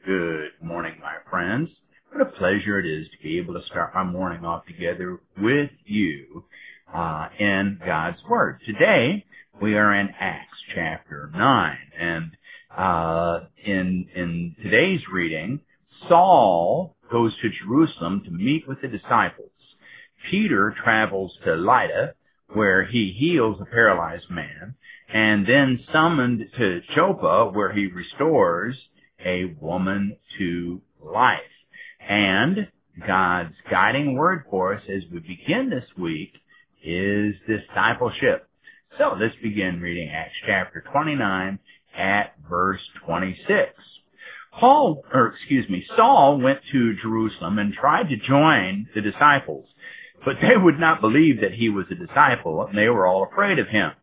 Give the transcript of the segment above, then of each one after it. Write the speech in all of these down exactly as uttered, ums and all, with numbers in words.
Good morning, my friends. What a pleasure it is to be able to start my morning off together with you uh, in God's Word. Today, we are in Acts chapter nine, and uh, in, in today's reading, Saul goes to Jerusalem to meet with the disciples. Peter travels to Lydda, where he heals a paralyzed man, and then summoned to Joppa, where he restores a woman to life. And God's guiding word for us as we begin this week is discipleship. So let's begin reading Acts chapter twenty-nine at verse twenty-six. Paul, or excuse me, Saul went to Jerusalem and tried to join the disciples, but they would not believe that he was a disciple, and they were all afraid of him.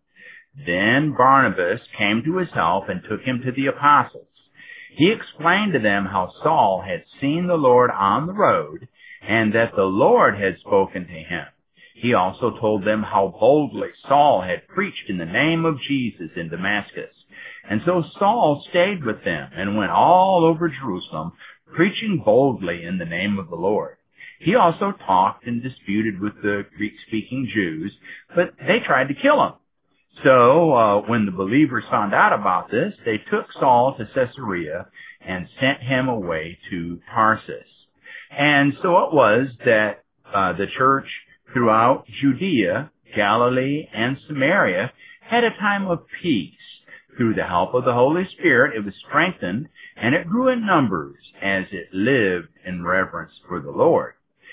Then Barnabas came to his help and took him to the apostles. He explained to them how Saul had seen the Lord on the road and that the Lord had spoken to him. He also told them how boldly Saul had preached in the name of Jesus in Damascus. And so Saul stayed with them and went all over Jerusalem, preaching boldly in the name of the Lord. He also talked and disputed with the Greek-speaking Jews, but they tried to kill him. So uh, when the believers found out about this, they took Saul to Caesarea and sent him away to Tarsus. And so it was that uh, the church throughout Judea, Galilee, and Samaria had a time of peace. Through the help of the Holy Spirit, it was strengthened, and it grew in numbers as it lived in reverence for the Lord.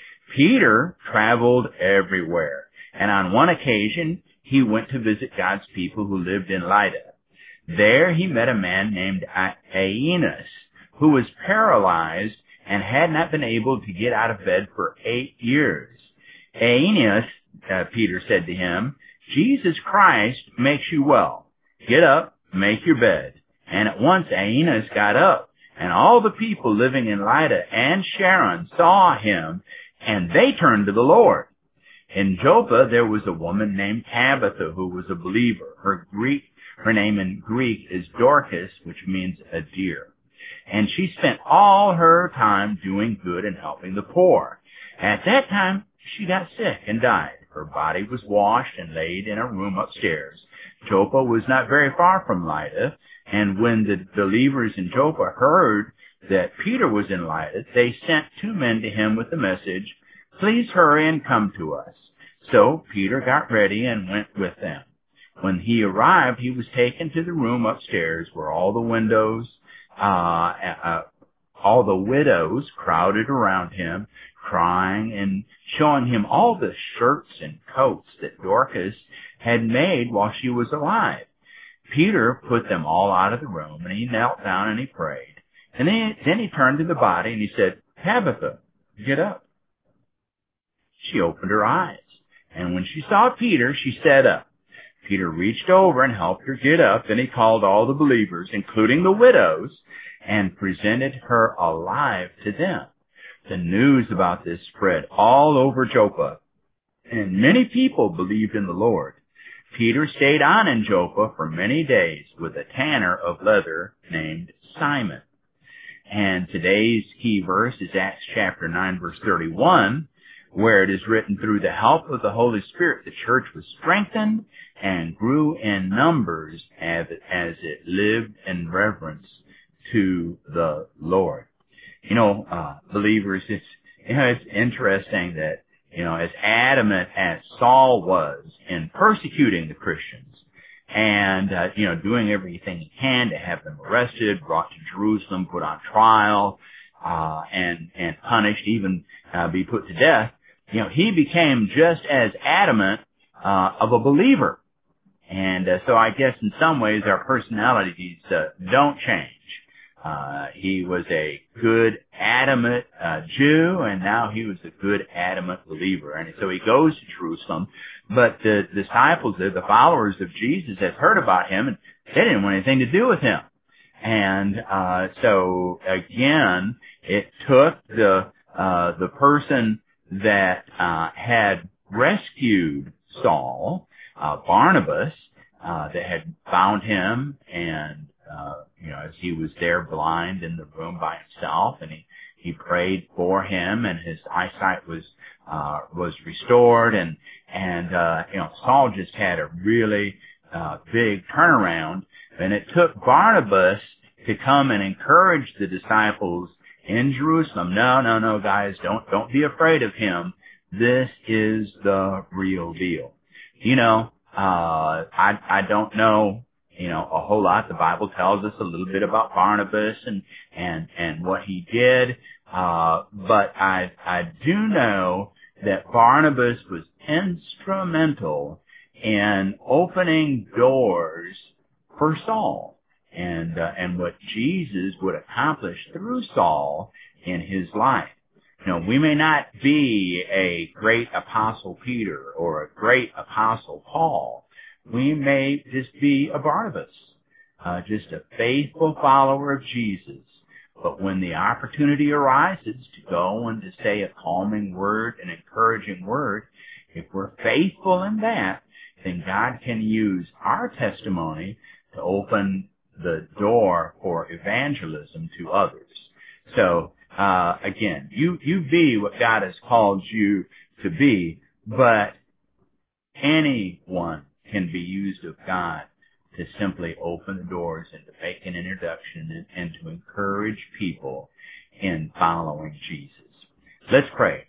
Peter traveled everywhere, and on one occasion, he went to visit God's people who lived in Lydda. There he met a man named Aeneas, who was paralyzed and had not been able to get out of bed for eight years. Aeneas, uh, Peter said to him, Jesus Christ makes you well. Get up, make your bed. And at once Aeneas got up, and all the people living in Lydda and Sharon saw him, and they turned to the Lord. In Joppa, there was a woman named Tabitha who was a believer. Her Greek, her name in Greek is Dorcas, which means a deer. And she spent all her time doing good and helping the poor. At that time, she got sick and died. Her body was washed and laid in a room upstairs. Joppa was not very far from Lydda, and when the believers in Joppa heard that Peter was in Lydda, they sent two men to him with the message, "Please hurry and come to us." So Peter got ready and went with them. When he arrived, he was taken to the room upstairs where all the windows, uh, uh, all the widows crowded around him, crying and showing him all the shirts and coats that Dorcas had made while she was alive. Peter put them all out of the room, and he knelt down and he prayed. And then, then he turned to the body and he said, "Tabitha, get up." She opened her eyes, and when she saw Peter, she sat up. Peter reached over and helped her get up. Then he called all the believers, including the widows, and presented her alive to them. The news about this spread all over Joppa, and many people believed in the Lord. Peter stayed on in Joppa for many days with a tanner of leather named Simon. And today's key verse is Acts chapter nine, verse thirty-one, where it is written, "Through the help of the Holy Spirit, the church was strengthened and grew in numbers as it, as it lived in reverence to the Lord." You know, uh, believers, it's, you know, it's interesting that, you know, as adamant as Saul was in persecuting the Christians and, uh, you know, doing everything he can to have them arrested, brought to Jerusalem, put on trial, uh, and, and punished, even, uh, be put to death, you know, he became just as adamant, uh, of a believer. And, uh, so I guess in some ways our personalities, uh, don't change. Uh, he was a good, adamant uh, Jew, and now he was a good, adamant believer. And so he goes to Jerusalem, but the disciples, the followers of Jesus, have heard about him, and they didn't want anything to do with him. And uh, so, again, it took the uh, the person that uh, had rescued Saul, uh, Barnabas, uh, that had found him and uh, you know, as he was there blind in the room by himself, and he, he prayed for him, and his eyesight was, uh, was restored, and, and, uh, you know, Saul just had a really, uh, big turnaround, and it took Barnabas to come and encourage the disciples in Jerusalem. No, no, no, guys, don't, don't be afraid of him. This is the real deal. You know, uh, I, I don't know, you know, a whole lot. The Bible tells us a little bit about Barnabas and, and, and what he did. Uh, but I, I do know that Barnabas was instrumental in opening doors for Saul, and, uh, and what Jesus would accomplish through Saul in his life. You know, we may not be a great apostle Peter or a great apostle Paul. We may just be a Barnabas, uh, just a faithful follower of Jesus. But when the opportunity arises to go and to say a calming word, an encouraging word, if we're faithful in that, then God can use our testimony to open the door for evangelism to others. So, uh, again, you, you be what God has called you to be, but anyone can be used of God to simply open the doors and to make an introduction and, and to encourage people in following Jesus. Let's pray.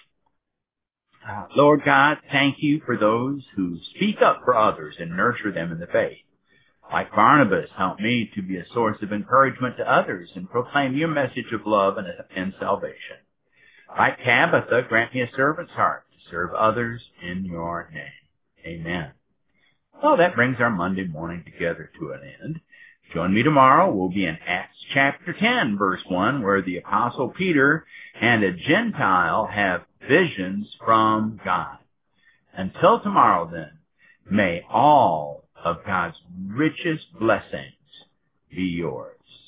Uh, Lord God, thank you for those who speak up for others and nurture them in the faith. Like Barnabas, help me to be a source of encouragement to others and proclaim your message of love and, and salvation. Like Tabitha, grant me a servant's heart to serve others in your name. Amen. Well, that brings our Monday morning together to an end. Join me tomorrow. We'll be in Acts chapter ten, verse one, where the Apostle Peter and a Gentile have visions from God. Until tomorrow, then, may all of God's richest blessings be yours.